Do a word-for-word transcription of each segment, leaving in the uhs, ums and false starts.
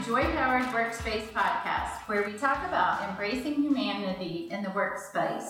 Joy Powered Workspace podcast, where we talk about embracing humanity in the workspace.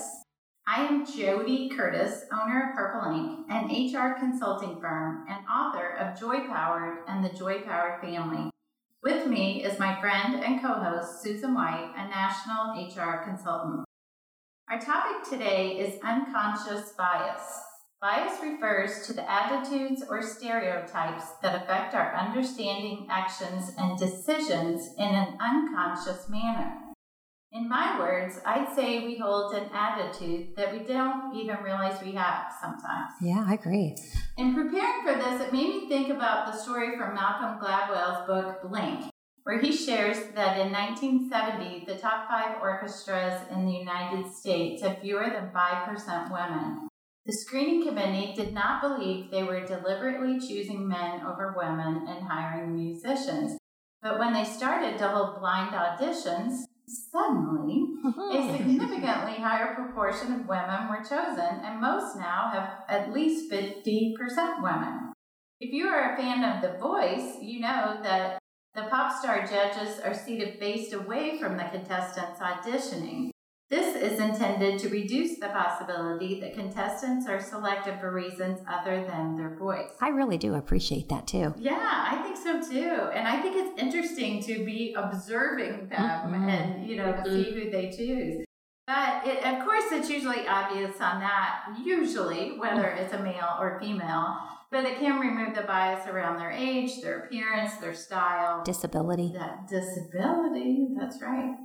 I am Jody Curtis, owner of Purple Ink, an H R consulting firm and author of Joy Powered and the Joy Powered family. With me is my friend and co-host, Susan White, a national H R consultant. Our topic today is unconscious bias. Bias refers to the attitudes or stereotypes that affect our understanding, actions, and decisions in an unconscious manner. In my words, I'd say we hold an attitude that we don't even realize we have sometimes. Yeah, I agree. In preparing for this, it made me think about the story from Malcolm Gladwell's book, Blink, where he shares that in nineteen seventy, the top five orchestras in the United States had fewer than five percent women. The screening committee did not believe they were deliberately choosing men over women and hiring musicians. But when they started to hold blind auditions, suddenly a significantly higher proportion of women were chosen, and most now have at least fifty percent women. If you are a fan of The Voice, you know that the pop star judges are seated faced away from the contestants auditioning. This is intended to reduce the possibility that contestants are selected for reasons other than their voice. I really do appreciate that too. Yeah, I think so too. And I think it's interesting to be observing them mm-hmm. and, you know, mm-hmm. see who they choose. But it, of course, it's usually obvious on that, usually, whether it's a male or female, but it can remove the bias around their age, their appearance, their style. Disability. That disability, that's right.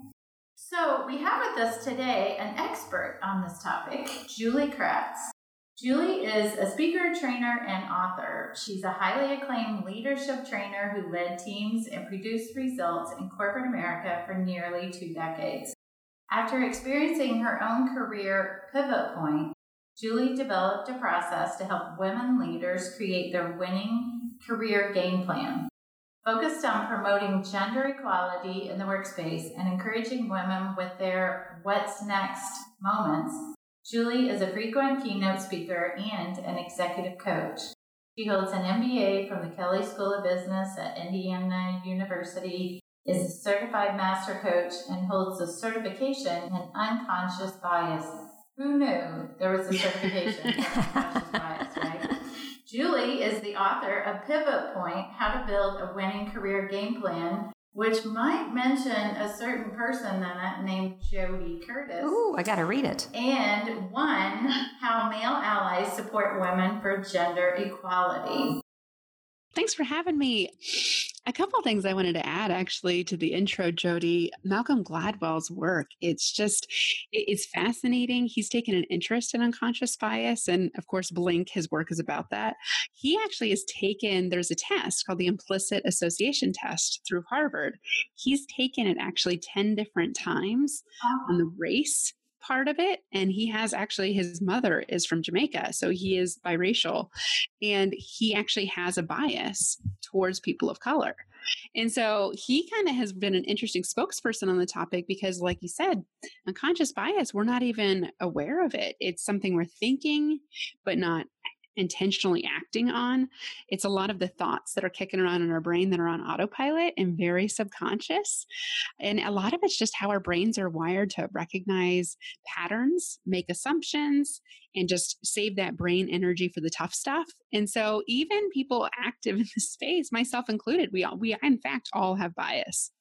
So we have with us today an expert on this topic, Julie Kratz. Julie is a speaker, trainer, and author. She's a highly acclaimed leadership trainer who led teams and produced results in corporate America for nearly two decades. After experiencing her own career pivot point, Julie developed a process to help women leaders create their winning career game plan. Focused on promoting gender equality in the workspace and encouraging women with their what's next moments, Julie is a frequent keynote speaker and an executive coach. She holds an M B A from the Kelley School of Business at Indiana University, is a certified master coach, and holds a certification in unconscious bias. Who knew there was a certification in unconscious bias, right? Julie is the author of Pivot Point, How to Build a Winning Career Game Plan, which might mention a certain person in it named Jody Curtis. Ooh, I got to read it. And one, How Male Allies Support Women for Gender Equality. Thanks for having me. A couple of things I wanted to add actually to the intro, Jody. Malcolm Gladwell's work, it's just, it's fascinating. He's taken an interest in unconscious bias. And of course, Blink, his work is about that. He actually has taken, there's a test called the Implicit Association Test through Harvard. He's taken it actually ten different times on the race part of it. And he has actually, his mother is from Jamaica, so he is biracial. And he actually has a bias towards people of color. And so he kind of has been an interesting spokesperson on the topic because, like you said, unconscious bias, we're not even aware of it. It's something we're thinking, but not intentionally acting on. It's a lot of the thoughts that are kicking around in our brain that are on autopilot and very subconscious. And a lot of it's just how our brains are wired to recognize patterns, make assumptions, and just save that brain energy for the tough stuff. And so even people active in this space, myself included, we all, we in fact all have bias.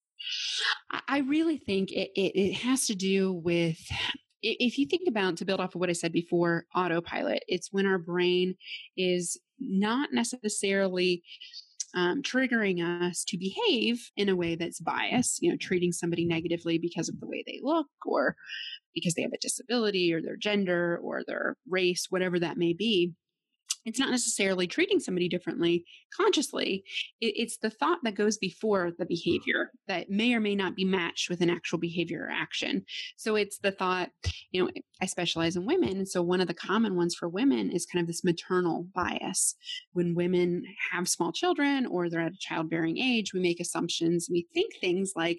I really think it, it, it has to do with, if you think about, to build off of what I said before, autopilot, it's when our brain is not necessarily um, triggering us to behave in a way that's biased, you know, treating somebody negatively because of the way they look or because they have a disability or their gender or their race, whatever that may be. It's not necessarily treating somebody differently consciously. It, it's the thought that goes before the behavior that may or may not be matched with an actual behavior or action. So it's the thought, you know, I specialize in women. And so one of the common ones for women is kind of this maternal bias. When women have small children or they're at a childbearing age, we make assumptions. We think things like,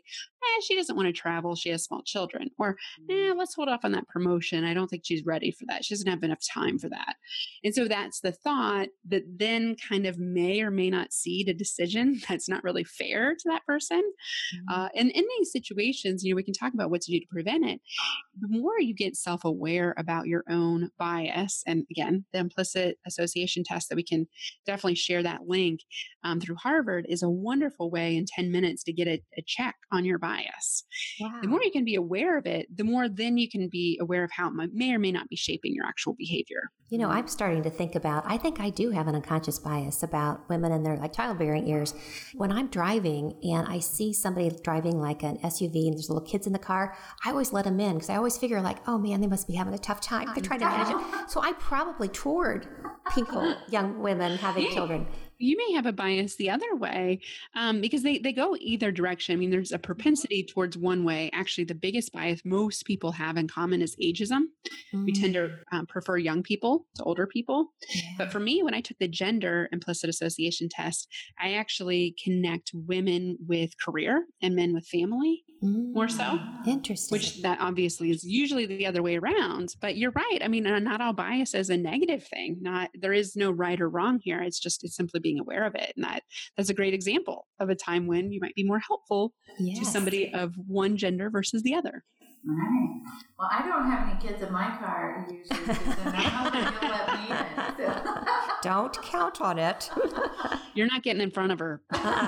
eh, she doesn't want to travel. She has small children. Or, eh, let's hold off on that promotion. I don't think she's ready for that. She doesn't have enough time for that. And so that's the thought that then kind of may or may not seed a decision that's not really fair to that person. Mm-hmm. Uh, and in these situations, you know, we can talk about what to do to prevent it. The more you get self-aware about your own bias, and again, the implicit association test that we can definitely share that link um, through Harvard is a wonderful way in ten minutes to get a, a check on your bias. Wow. The more you can be aware of it, the more then you can be aware of how it may or may not be shaping your actual behavior. You know, I'm starting to think about, I think I do have an unconscious bias about women in their like childbearing years. When I'm driving and I see somebody driving like an S U V and there's little kids in the car, I always let them in because I always figure like, oh man, they must be having a tough time. They're trying to manage it. So I probably toward people, young women having children. You may have a bias the other way um, because they, they go either direction. I mean, there's a propensity towards one way. Actually, the biggest bias most people have in common is ageism. Mm. We tend to um, prefer young people to older people. Yeah. But for me, when I took the gender implicit association test, I actually connect women with career and men with family mm. more so. Interesting. Which that obviously is usually the other way around. But you're right. I mean, not all bias is a negative thing. Not there is no right or wrong here. It's just it's simply being aware of it. And that that's a great example of a time when you might be more helpful yes. to somebody of one gender versus the other. Right. Well, I don't have any kids in my car usually, because then I don't think you'll let me in. So. Don't count on it. You're not getting in front of her.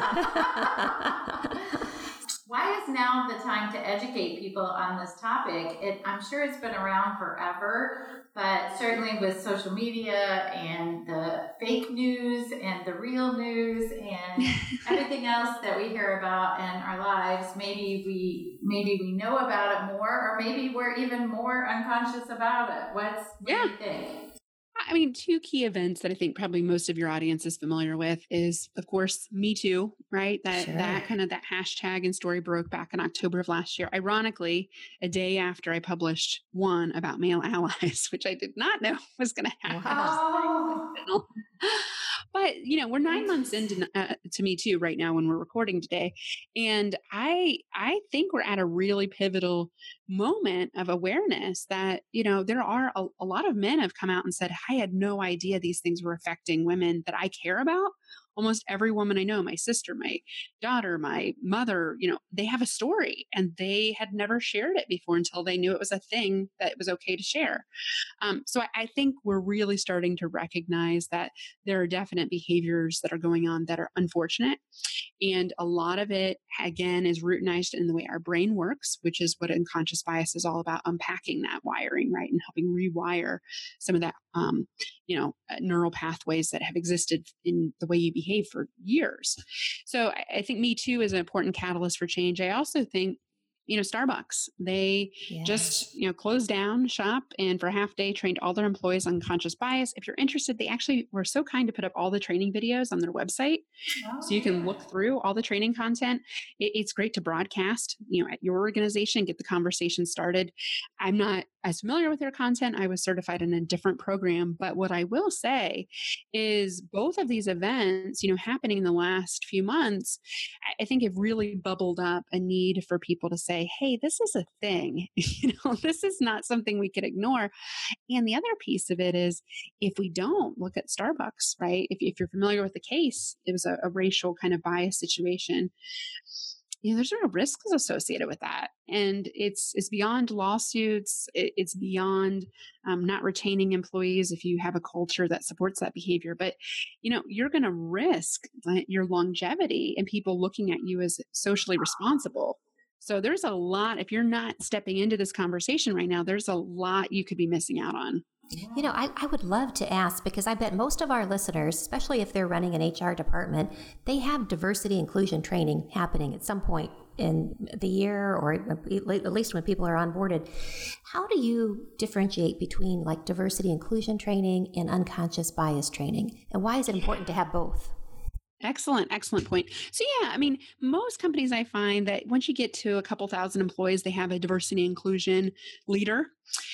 Why is now the time to educate people on this topic? It, I'm sure it's been around forever, but certainly with social media and the fake news and the real news and everything else that we hear about in our lives, maybe we maybe we know about it more, or maybe we're even more unconscious about it. What's what yeah. do you think? I mean, two key events that I think probably most of your audience is familiar with is, of course, Me Too, right? That sure. that kind of that hashtag and story broke back in October of last year. Ironically, a day after I published one about male allies, which I did not know was going to happen. Wow. But, you know, we're nine months into uh, to Me Too right now when we're recording today. And I I think we're at a really pivotal moment of awareness that, you know, there are a, a lot of men have come out and said, I had no idea these things were affecting women that I care about. Almost every woman I know, my sister, my daughter, my mother, you know, they have a story and they had never shared it before until they knew it was a thing that it was okay to share. Um, so I, I think we're really starting to recognize that there are definite behaviors that are going on that are unfortunate. And a lot of it, again, is routinized in the way our brain works, which is what unconscious bias is all about, unpacking that wiring, right? And helping rewire some of that, um, you know, uh, neural pathways that have existed in the way you behave for years. So I, I think Me Too is an important catalyst for change. I also think, you know, Starbucks, they yes. just, you know, closed down shop and for a half day trained all their employees on conscious bias. If you're interested, they actually were so kind to put up all the training videos on their website. Oh, so you can yeah. look through all the training content. It, it's great to broadcast, you know, at your organization, get the conversation started. I'm not as familiar with their content. I was certified in a different program, but what I will say is both of these events, you know, happening in the last few months, I think have really bubbled up a need for people to say, hey, this is a thing. You know, this is not something we could ignore. And the other piece of it is if we don't look at Starbucks, right? If, if you're familiar with the case, it was a, a racial kind of bias situation. You know, there's real risks associated with that. And it's it's beyond lawsuits. It, it's beyond um, not retaining employees if you have a culture that supports that behavior. But, you know, you're going to risk your longevity and people looking at you as socially responsible. So there's a lot, if you're not stepping into this conversation right now, there's a lot you could be missing out on. You know, I, I would love to ask, because I bet most of our listeners, especially if they're running an H R department, they have diversity inclusion training happening at some point in the year, or at least when people are onboarded. How do you differentiate between like diversity inclusion training and unconscious bias training? And why is it important to have both? Excellent, excellent point. So yeah, I mean, most companies I find that once you get to a couple thousand employees, they have a diversity inclusion leader.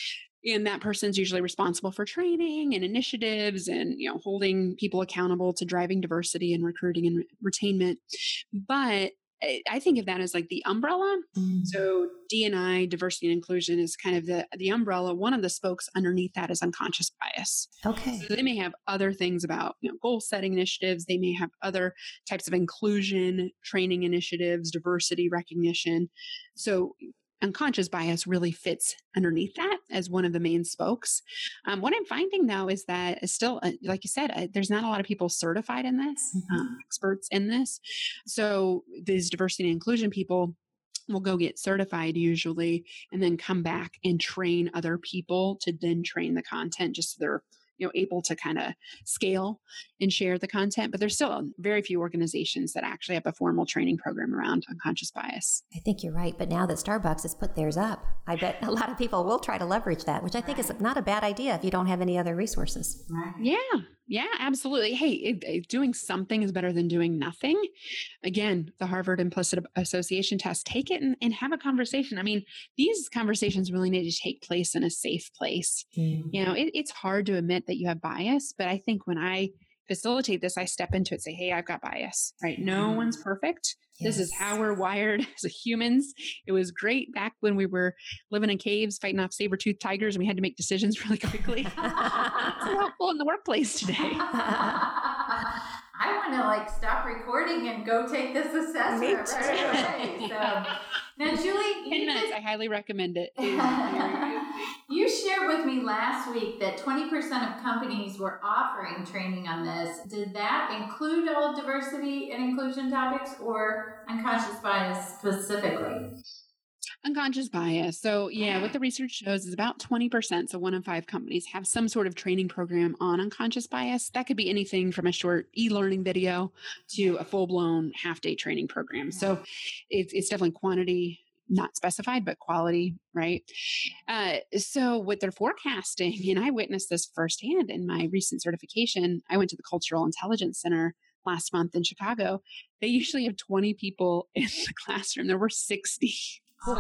And that person's usually responsible for training and initiatives and, you know, holding people accountable to driving diversity and recruiting and re- retainment. But I think of that as like the umbrella. Mm. So D and I, diversity and inclusion, is kind of the, the umbrella. One of the spokes underneath that is unconscious bias. Okay. So they may have other things about, you know, goal setting initiatives. They may have other types of inclusion training initiatives, diversity recognition. So unconscious bias really fits underneath that as one of the main spokes. Um, what I'm finding, though, is that it's still, uh, like you said, uh, there's not a lot of people certified in this, mm-hmm. um, experts in this. So these diversity and inclusion people will go get certified usually and then come back and train other people to then train the content, just so they're, you know, able to kind of scale and share the content. But there's still very few organizations that actually have a formal training program around unconscious bias. I think you're right. But now that Starbucks has put theirs up, I bet a lot of people will try to leverage that, which I think is not a bad idea if you don't have any other resources. Right. Yeah. Yeah, absolutely. Hey, it, it, doing something is better than doing nothing. Again, the Harvard Implicit Association test, take it and, and have a conversation. I mean, these conversations really need to take place in a safe place. Mm. You know, it, it's hard to admit that you have bias, but I think when I facilitate this, I step into it, say, hey, I've got bias, right? No one's perfect. Yes. This is how we're wired as humans. It was great back when we were living in caves, fighting off saber-toothed tigers, and we had to make decisions really quickly. It's helpful in the workplace today. I want to like stop recording and go take this assessment right away. So now, Julie, ten minutes. Did... I highly recommend it. You shared with me last week that twenty percent of companies were offering training on this. Did that include all diversity and inclusion topics or unconscious bias specifically? Unconscious bias. So yeah, what the research shows is about twenty percent, so one in five companies have some sort of training program on unconscious bias. That could be anything from a short e-learning video to a full-blown half-day training program. So it's, it's definitely quantity, not specified, but quality, right? Uh, so what they're forecasting, and I witnessed this firsthand in my recent certification, I went to the Cultural Intelligence Center last month in Chicago. They usually have twenty people in the classroom. There were sixty. So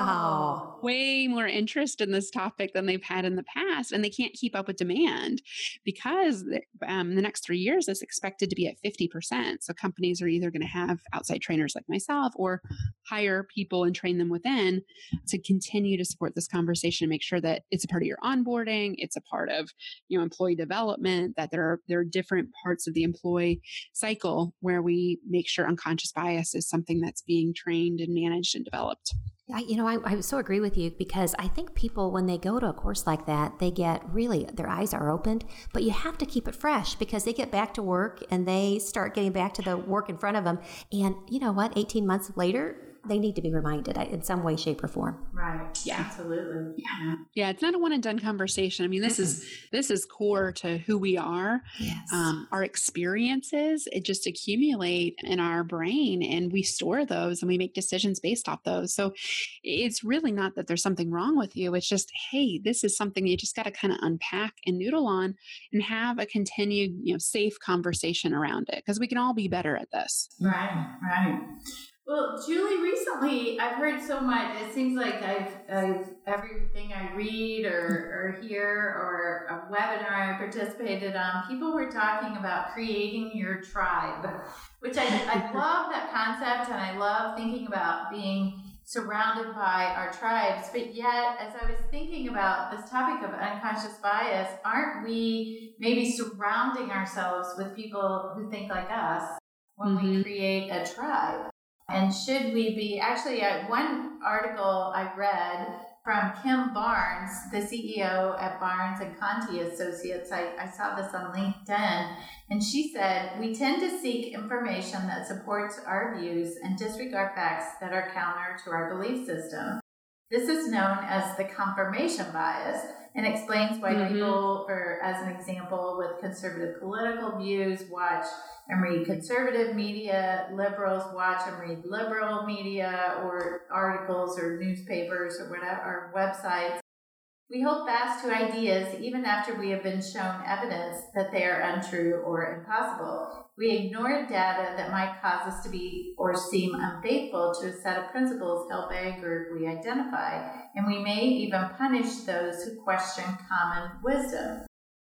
wow. Way more interest in this topic than they've had in the past, and they can't keep up with demand because um, the next three years is expected to be at fifty percent. So companies are either going to have outside trainers like myself or hire people and train them within to continue to support this conversation and make sure that it's a part of your onboarding, it's a part of, you know, employee development, that there are, there are different parts of the employee cycle where we make sure unconscious bias is something that's being trained and managed and developed. I, you know, I, I so agree with you because I think people, when they go to a course like that, they get really, their eyes are opened, but you have to keep it fresh because they get back to work and they start getting back to the work in front of them. And you know what? eighteen months later, they need to be reminded in some way, shape, or form. Right. Yeah. Absolutely. Yeah. Yeah. It's not a one and done conversation. I mean, this mm-hmm. is, this is core to who we are. Yes. Um, our experiences, it just accumulate in our brain and we store those and we make decisions based off those. So it's really not that there's something wrong with you. It's just, hey, this is something you just got to kind of unpack and noodle on and have a continued, you know, safe conversation around it because we can all be better at this. Right. Right. Well, Julie, recently I've heard so much. It seems like I've, I've everything I read or, or hear or a webinar I participated on, people were talking about creating your tribe, which I, I love that concept and I love thinking about being surrounded by our tribes. But yet, as I was thinking about this topic of unconscious bias, aren't we maybe surrounding ourselves with people who think like us when mm-hmm. we create a tribe? And should we be, actually, uh, one article I read from Kim Barnes, the C E O at Barnes and Conti Associates, I, I saw this on LinkedIn, and she said, we tend to seek information that supports our views and disregard facts that are counter to our belief system. This is known as the confirmation bias and explains why mm-hmm. people, for as an example, with conservative political views, watch and read conservative media, liberals watch and read liberal media or articles or newspapers or whatever, or websites. We hold fast to ideas even after we have been shown evidence that they are untrue or impossible. We ignore data that might cause us to be or seem unfaithful to a set of principles held by a group we identify, and we may even punish those who question common wisdom.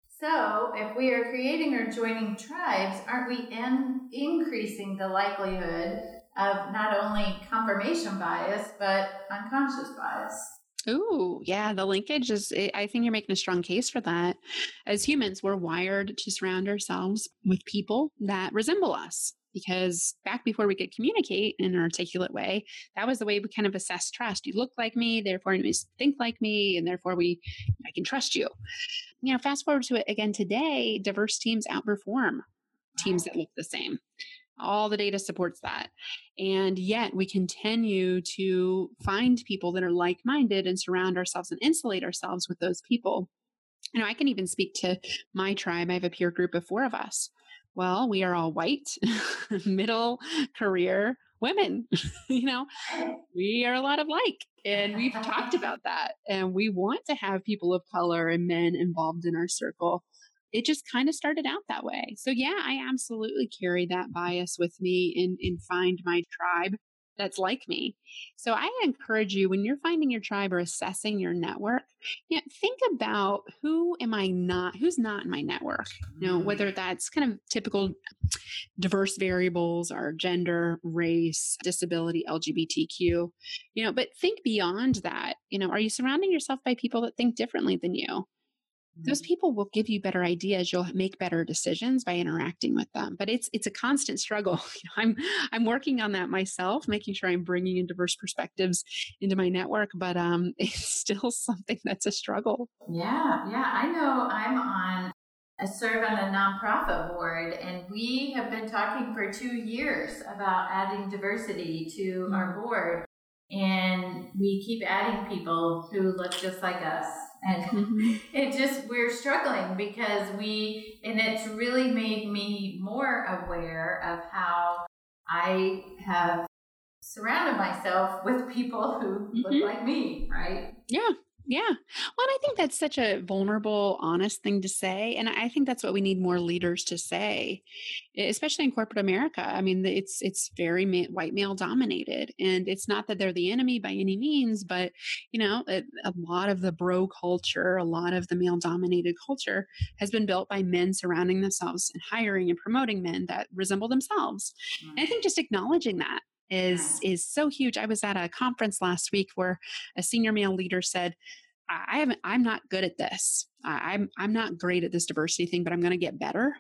So, if we are creating or joining tribes, aren't we in increasing the likelihood of not only confirmation bias, but unconscious bias. Ooh, yeah, the linkage is, I think you're making a strong case for that. As humans, we're wired to surround ourselves with people that resemble us. Because back before we could communicate in an articulate way, that was the way we kind of assess trust. You look like me, therefore you think like me, and therefore we, I can trust you. You know, fast forward to it again today, diverse teams outperform teams that look the same. All the data supports that. And yet we continue to find people that are like-minded and surround ourselves and insulate ourselves with those people. You know, I can even speak to my tribe. I have a peer group of four of us. Well, we are all white, middle career women. You know, we are a lot of like, and we've talked about that. And we want to have people of color and men involved in our circle. It just kind of started out that way. So yeah, I absolutely carry that bias with me and, and find my tribe that's like me. So I encourage you, when you're finding your tribe or assessing your network, you know, think about who am I not, who's not in my network, you know, whether that's kind of typical diverse variables or gender, race, disability, L G B T Q, you know, but think beyond that. You know, are you surrounding yourself by people that think differently than you? Those people will give you better ideas. You'll make better decisions by interacting with them. But it's it's a constant struggle. You know, I'm I'm working on that myself, making sure I'm bringing in diverse perspectives into my network. But um, it's still something that's a struggle. Yeah, yeah. I know I'm on. I serve on a nonprofit board, and we have been talking for two years about adding diversity to mm-hmm. our board. And we keep adding people who look just like us. And mm-hmm. it just, we're struggling because we, and it's really made me more aware of how I have surrounded myself with people who mm-hmm. look like me, right? Yeah. Yeah. Well, and I think that's such a vulnerable, honest thing to say. And I think that's what we need more leaders to say, especially in corporate America. I mean, it's, it's very ma- white male dominated, and it's not that they're the enemy by any means, but you know, a, a lot of the bro culture, a lot of the male dominated culture has been built by men surrounding themselves and hiring and promoting men that resemble themselves. Mm-hmm. And I think just acknowledging that is is so huge. I was at a conference last week where a senior male leader said, I haven't, I'm not good at this. I, I'm I'm not great at this diversity thing, but I'm going to get better.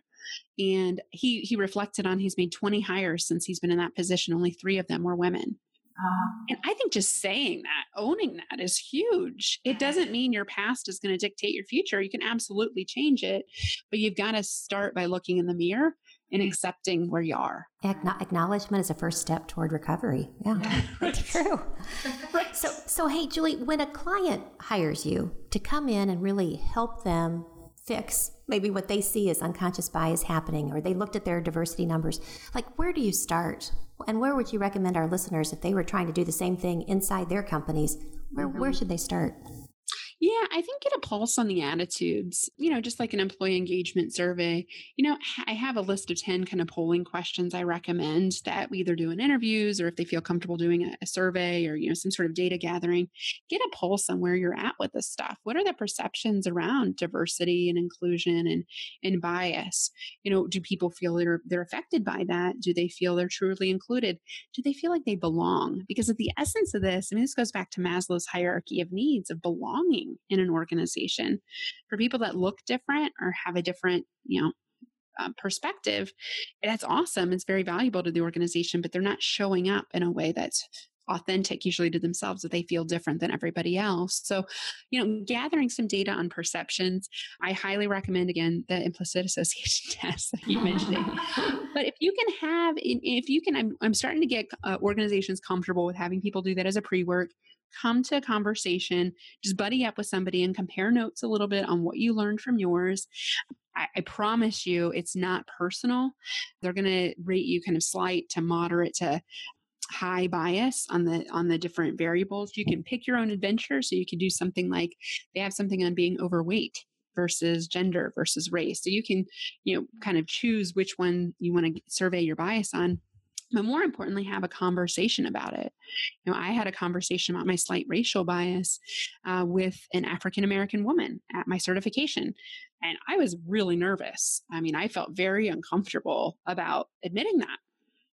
And he he reflected on, he's made twenty hires since he's been in that position. Only three of them were women. Um, and I think just saying that, owning that is huge. It doesn't mean your past is going to dictate your future. You can absolutely change it, but you've got to start by looking in the mirror and accepting where you are. Acknowledgement is a first step toward recovery. Yeah, that's true. Right. So, so hey, Julie, when a client hires you to come in and really help them fix maybe what they see as unconscious bias happening, or they looked at their diversity numbers, like where do you start? And where would you recommend our listeners, if they were trying to do the same thing inside their companies, where, mm-hmm. where should they start? Yeah, I think get a pulse on the attitudes, you know, just like an employee engagement survey. You know, I have a list of ten kind of polling questions I recommend that we either do in interviews, or if they feel comfortable doing a, a survey or, you know, some sort of data gathering, get a pulse on where you're at with this stuff. What are the perceptions around diversity and inclusion and, and bias? You know, do people feel they're, they're affected by that? Do they feel they're truly included? Do they feel like they belong? Because at the essence of this, I mean, this goes back to Maslow's hierarchy of needs of belonging in an organization. For people that look different or have a different, you know, uh, perspective, that's awesome. It's very valuable to the organization, but they're not showing up in a way that's authentic, usually to themselves, that they feel different than everybody else. So, you know, gathering some data on perceptions, I highly recommend, again, the implicit association test that you mentioned. But if you can have, if you can, I'm, I'm starting to get uh, organizations comfortable with having people do that as a pre-work. Come to a conversation, just buddy up with somebody and compare notes a little bit on what you learned from yours. I, I promise you it's not personal. They're going to rate you kind of slight to moderate to high bias on the on the different variables. You can pick your own adventure. So you can do something like they have something on being overweight versus gender versus race. So you can, you know, kind of choose which one you want to survey your bias on. But more importantly, have a conversation about it. You know, I had a conversation about my slight racial bias uh, with an African-American woman at my certification. And I was really nervous. I mean, I felt very uncomfortable about admitting that.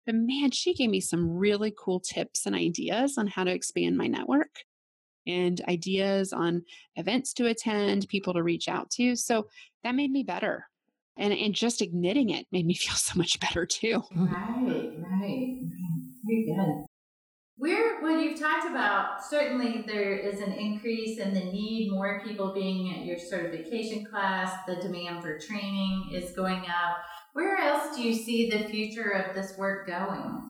But man, she gave me some really cool tips and ideas on how to expand my network and ideas on events to attend, people to reach out to. So that made me better. And, and just admitting it made me feel so much better too. Right, right. Very good. We're, what you've talked about, certainly there is an increase in the need, more people being at your certification class, the demand for training is going up. Where else do you see the future of this work going?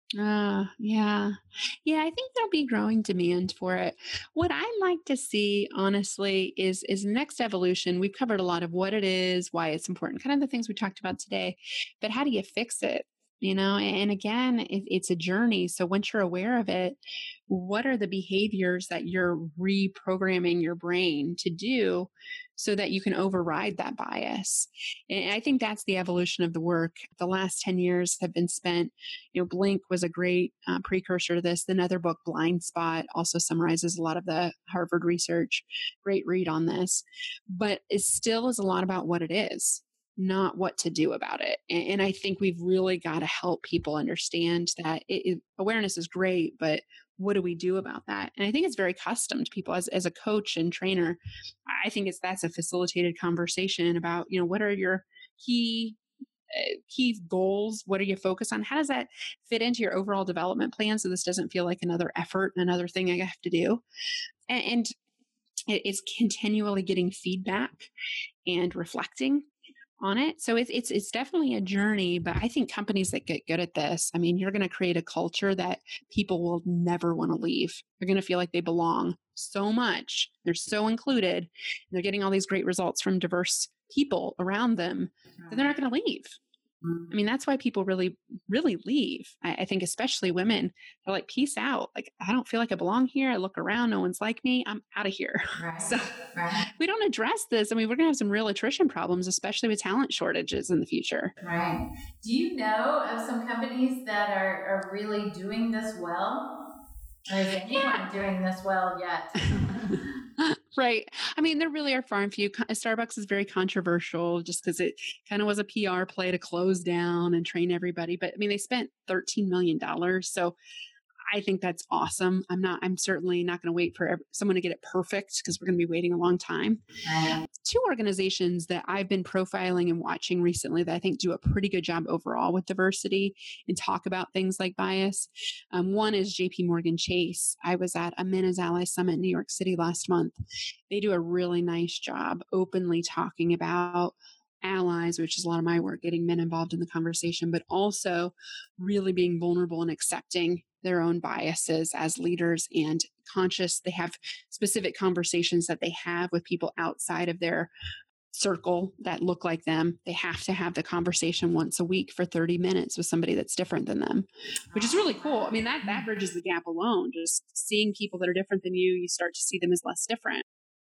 Uh, yeah. Yeah, I think there'll be growing demand for it. What I like to see, honestly, is is next evolution. We've covered a lot of what it is, why it's important, kind of the things we talked about today, but how do you fix it? You know, and again, it, it's a journey. So once you're aware of it, what are the behaviors that you're reprogramming your brain to do so that you can override that bias? And I think that's the evolution of the work. The last ten years have been spent, you know, Blink was a great uh, precursor to this. Another book, Blind Spot, also summarizes a lot of the Harvard research. Great read on this, but it still is a lot about what it is, not what to do about it. And, and I think we've really got to help people understand that it, it, awareness is great, but what do we do about that? And I think it's very custom to people as, as a coach and trainer. I think it's, that's a facilitated conversation about, you know, what are your key uh, key goals? What are you focused on? How does that fit into your overall development plan? So this doesn't feel like another effort, another thing I have to do. And, and it, it's continually getting feedback and reflecting on it. So it's, it's, it's definitely a journey, but I think companies that get good at this, I mean, you're going to create a culture that people will never want to leave. They're going to feel like they belong so much. They're so included. And they're getting all these great results from diverse people around them that they're not going to leave. I mean, that's why people really, really leave. I, I think especially women, they're like, peace out. Like, I don't feel like I belong here. I look around, no one's like me. I'm out of here. Right, so right. we don't address this. I mean, we're going to have some real attrition problems, especially with talent shortages in the future. Right. Do you know of some companies that are, are really doing this well? Or is anyone yeah. doing this well yet? Right. I mean, there really are far and few. Starbucks is very controversial just because it kind of was a P R play to close down and train everybody. But I mean, they spent thirteen million dollars. So I think that's awesome. I'm not, I'm certainly not going to wait for someone to get it perfect because we're going to be waiting a long time. Right. Two organizations that I've been profiling and watching recently that I think do a pretty good job overall with diversity and talk about things like bias. Um, one is J P Morgan Chase. I was at a Mena's Ally Summit in New York City last month. They do a really nice job openly talking about allies, which is a lot of my work, getting men involved in the conversation, but also really being vulnerable and accepting their own biases as leaders and conscious. They have specific conversations that they have with people outside of their circle that look like them. They have to have the conversation once a week for thirty minutes with somebody that's different than them, which is really cool. I mean, that, that bridges the gap alone. Just seeing people that are different than you, you start to see them as less different.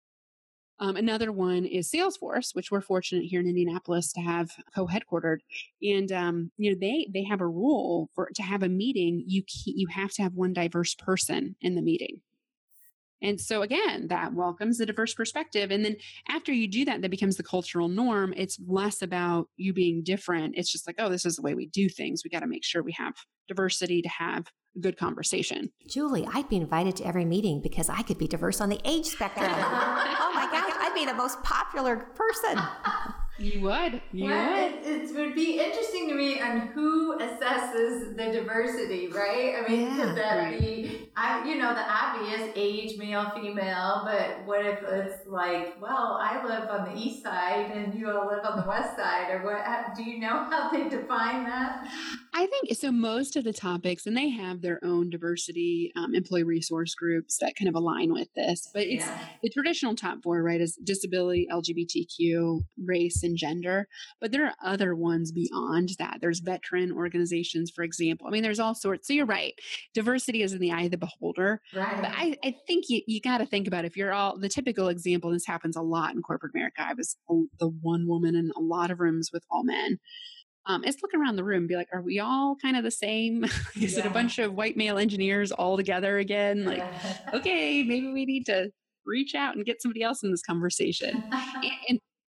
Um, another one is Salesforce, which we're fortunate here in Indianapolis to have co-headquartered. And, um, you know, they, they have a rule for, to have a meeting, you, you have to have one diverse person in the meeting. And so again, that welcomes a diverse perspective. And then after you do that, that becomes the cultural norm. It's less about you being different. It's just like, oh, this is the way we do things. We got to make sure we have diversity to have a good conversation. Julie, I'd be invited to every meeting because I could be diverse on the age spectrum. Oh my gosh, I'd be the most popular person. You would. You well, would. It, it would be interesting to me on who assesses the diversity, right? I mean, yeah, could that right. be, I, you know, the obvious age, male, female, but what if it's like, well, I live on the east side and you all live on the west side, or what? Do you know how they define that? I think so. Most of the topics, and they have their own diversity um, employee resource groups that kind of align with this, but it's yeah. the traditional top four, right, is disability, L G B T Q, race, and gender. But there are other ones beyond that. There's veteran organizations, for example. I mean, there's all sorts. So you're right. Diversity is in the eye of the beholder. Right. But I, I think you, you got to think about if you're all the typical example, this happens a lot in corporate America. I was the one woman in a lot of rooms with all men. Um, it's look around the room and be like, are we all kind of the same? Is yeah. it a bunch of white male engineers all together again? Like, okay, maybe we need to reach out and get somebody else in this conversation. and, and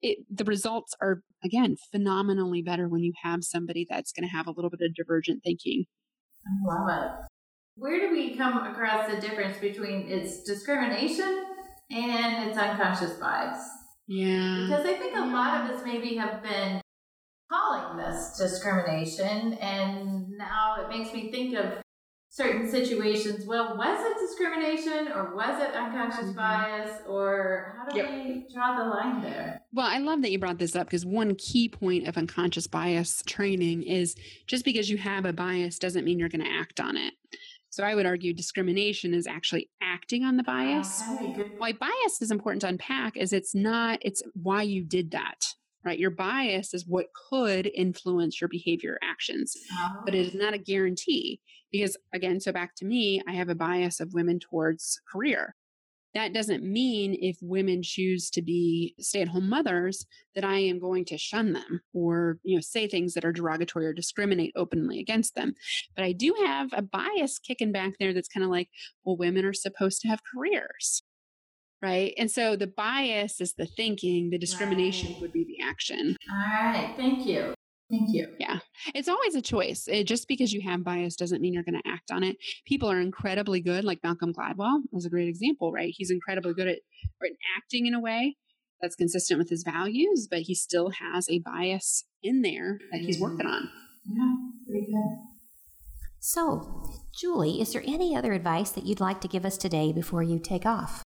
it, the results are, again, phenomenally better when you have somebody that's going to have a little bit of divergent thinking. I love it. Where do we come across the difference between its discrimination and its unconscious bias? Yeah. Because I think a lot of us maybe have been calling this discrimination, and now it makes me think of certain situations. Well, was it discrimination, or was it unconscious mm-hmm. bias, or how do yep. we draw the line there? Well, I love that you brought this up, because one key point of unconscious bias training is just because you have a bias doesn't mean you're going to act on it. So I would argue discrimination is actually acting on the bias. Okay, why bias is important to unpack is it's not, it's why you did that. Right? Your bias is what could influence your behavior actions, oh. but it is not a guarantee, because again, so back to me, I have a bias of women towards career. That doesn't mean if women choose to be stay-at-home mothers that I am going to shun them or, you know, say things that are derogatory or discriminate openly against them. But I do have a bias kicking back there that's kind of like, well, women are supposed to have careers. Right. And so the bias is the thinking, the discrimination right. would be the action. All right. Thank you. Thank you. Yeah. It's always a choice. It, just because you have bias doesn't mean you're going to act on it. People are incredibly good, like Malcolm Gladwell was a great example, right? He's incredibly good at, at acting in a way that's consistent with his values, but he still has a bias in there that he's working on. Yeah. Very good. So, Julie, is there any other advice that you'd like to give us today before you take off?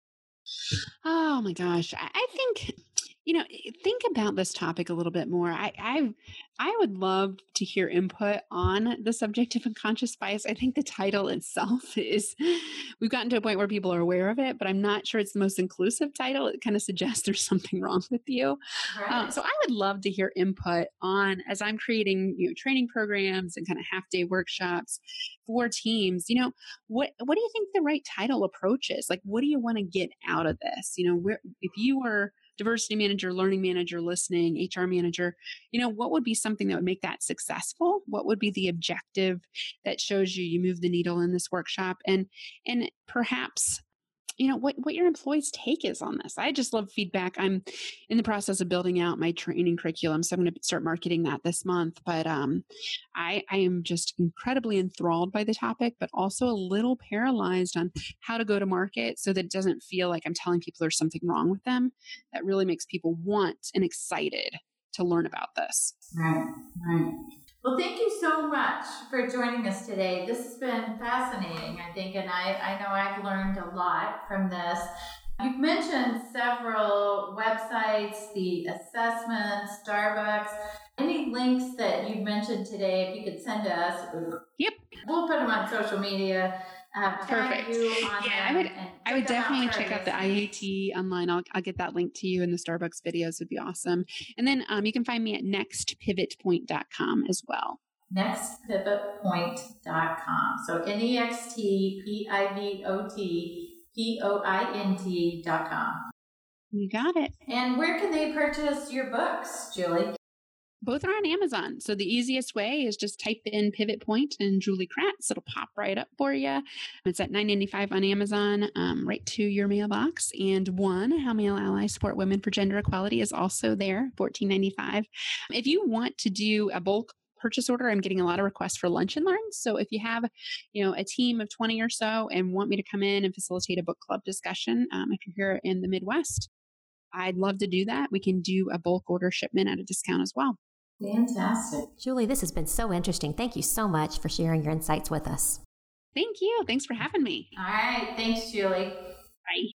Oh my gosh. I think, you know, think about this topic a little bit more. I, I, I would love to hear input on the subject of unconscious bias. I think the title itself is, we've gotten to a point where people are aware of it, but I'm not sure it's the most inclusive title. It kind of suggests there's something wrong with you. Right. Um, so I would love to hear input on, as I'm creating, you know, training programs and kind of half day workshops for teams, you know, what, what do you think the right title approach is? Like, what do you want to get out of this? You know, where, if you were diversity manager, learning manager, listening, H R manager, you know, what would be something that would make that successful? What would be the objective that shows you you move the needle in this workshop? And, and perhaps, you know, what, what your employees' take is on this. I just love feedback. I'm in the process of building out my training curriculum, so I'm going to start marketing that this month. But um, I, I am just incredibly enthralled by the topic, but also a little paralyzed on how to go to market so that it doesn't feel like I'm telling people there's something wrong with them. That really makes people want and excited to learn about this. Right, right. Well, thank you so much for joining us today. This has been fascinating, I think, and I, I know I've learned a lot from this. You've mentioned several websites, the assessments, Starbucks. Any links that you've mentioned today, if you could send to us. Yep. We'll put them on social media. Uh, Perfect. Yeah, I would I would definitely out check out the I A T online. I'll, I'll get that link to you, and the Starbucks videos would be awesome. And then um, you can find me at next pivot point dot com as well. next pivot point dot com. So N E X T P I V O T P O I N T dot com. You got it. And where can they purchase your books, Julie? Both are on Amazon. So the easiest way is just type in Pivot Point and Julie Kratz. It'll pop right up for you. It's at nine ninety-five on Amazon, um, right to your mailbox. And one, How Male Allies Support Women for Gender Equality, is also there, fourteen ninety-five. If you want to do a bulk purchase order, I'm getting a lot of requests for lunch and learns. So if you have, you know, a team of twenty or so and want me to come in and facilitate a book club discussion, um, if you're here in the Midwest, I'd love to do that. We can do a bulk order shipment at a discount as well. Fantastic. Julie, this has been so interesting. Thank you so much for sharing your insights with us. Thank you. Thanks for having me. All right. Thanks, Julie. Bye.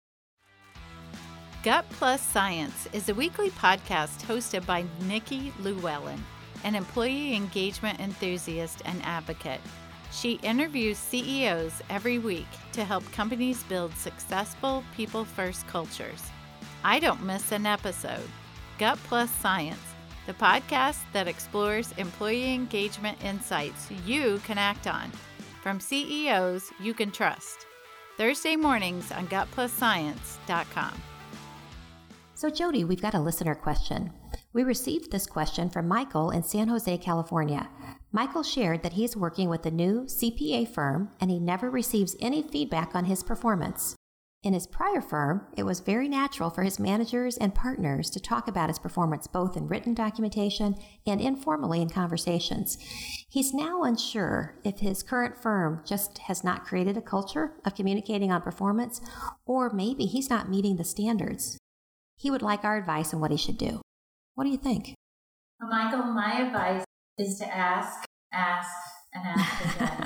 Gut Plus Science is a weekly podcast hosted by Nikki Llewellyn, an employee engagement enthusiast and advocate. She interviews C E Os every week to help companies build successful people-first cultures. I don't miss an episode. Gut Plus Science, the podcast that explores employee engagement insights you can act on from C E Os you can trust. Thursday mornings on gut plus science dot com. So, Jody, we've got a listener question. We received this question from Michael in San Jose, California. Michael shared that he's working with a new C P A firm and he never receives any feedback on his performance. In his prior firm, it was very natural for his managers and partners to talk about his performance both in written documentation and informally in conversations. He's now unsure if his current firm just has not created a culture of communicating on performance, or maybe he's not meeting the standards. He would like our advice on what he should do. What do you think? Well, Michael, my advice is to ask, ask, and ask again.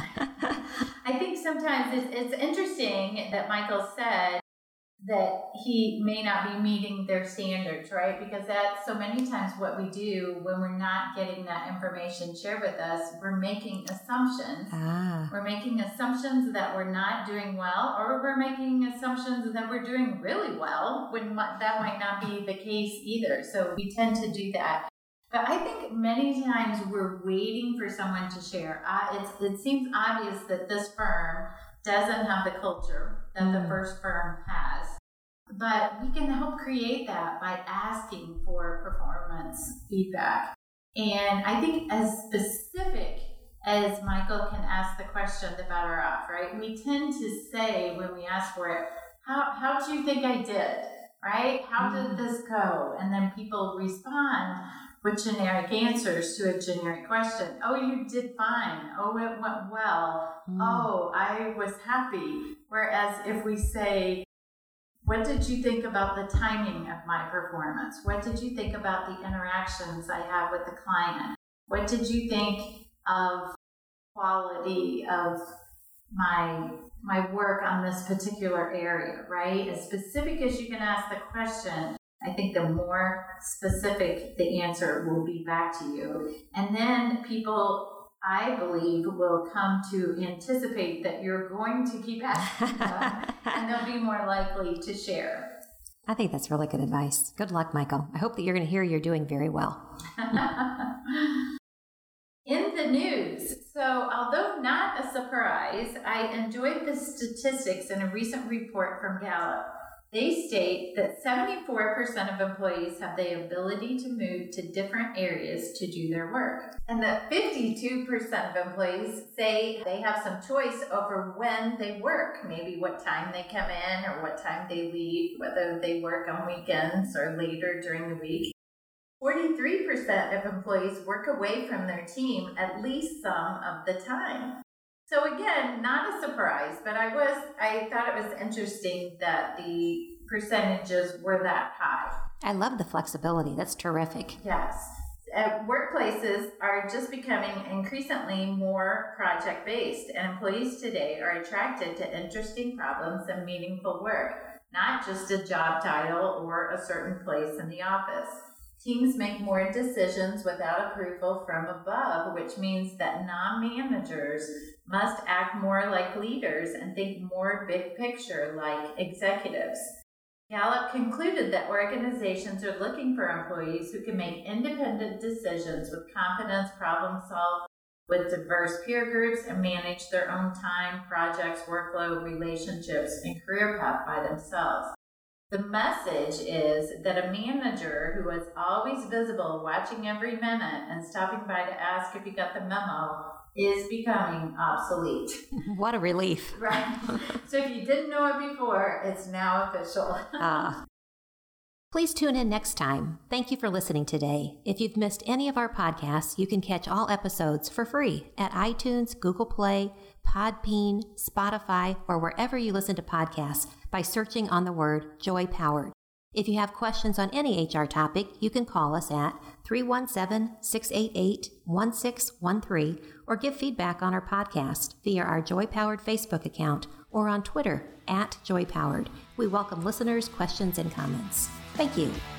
I think sometimes it's, it's interesting that Michael said that he may not be meeting their standards, right? Because that's so many times what we do when we're not getting that information shared with us. We're making assumptions. Ah. We're making assumptions that we're not doing well, or we're making assumptions that we're doing really well when that might not be the case either. So we tend to do that. But I think many times we're waiting for someone to share. Uh, it's, it seems obvious that this firm doesn't have the culture that mm. the first firm has. But we can help create that by asking for performance feedback. And I think as specific as Michael can ask the question, the better off, right? We tend to say when we ask for it, how, how do you think I did, right? How mm. did this go? And then people respond with generic answers to a generic question. Oh, you did fine. Oh, it went well. Mm. Oh, I was happy. Whereas if we say, what did you think about the timing of my performance? What did you think about the interactions I had with the client? What did you think of quality of my my work on this particular area, right? As specific as you can ask the question, I think the more specific the answer will be back to you. And then people, I believe, will come to anticipate that you're going to keep asking them, and they'll be more likely to share. I think that's really good advice. Good luck, Michael. I hope that you're going to hear you're doing very well. In the news, so although not a surprise, I enjoyed the statistics in a recent report from Gallup. They state that seventy-four percent of employees have the ability to move to different areas to do their work. And that fifty-two percent of employees say they have some choice over when they work, maybe what time they come in or what time they leave, whether they work on weekends or later during the week. forty-three percent of employees work away from their team at least some of the time. So again, not a surprise, but I was I thought it was interesting that the percentages were that high. I love the flexibility. That's terrific. Yes. Uh, workplaces are just becoming increasingly more project-based, and employees today are attracted to interesting problems and meaningful work, not just a job title or a certain place in the office. Teams make more decisions without approval from above, which means that non-managers must act more like leaders and think more big picture like executives. Gallup concluded that organizations are looking for employees who can make independent decisions with confidence, problem solve with diverse peer groups, and manage their own time, projects, workload, relationships, and career path by themselves. The message is that a manager who is always visible, watching every minute, and stopping by to ask if you got the memo is becoming obsolete. What a relief. Right. So if you didn't know it before, it's now official. Ah. Please tune in next time. Thank you for listening today. If you've missed any of our podcasts, you can catch all episodes for free at iTunes, Google Play, Podbean, Spotify, or wherever you listen to podcasts by searching on the word Joy Powered. If you have questions on any H R topic, you can call us at three one seven, six eight eight, one six one three or give feedback on our podcast via our Joy Powered Facebook account or on Twitter at Joy Powered. We welcome listeners' questions and comments. Thank you.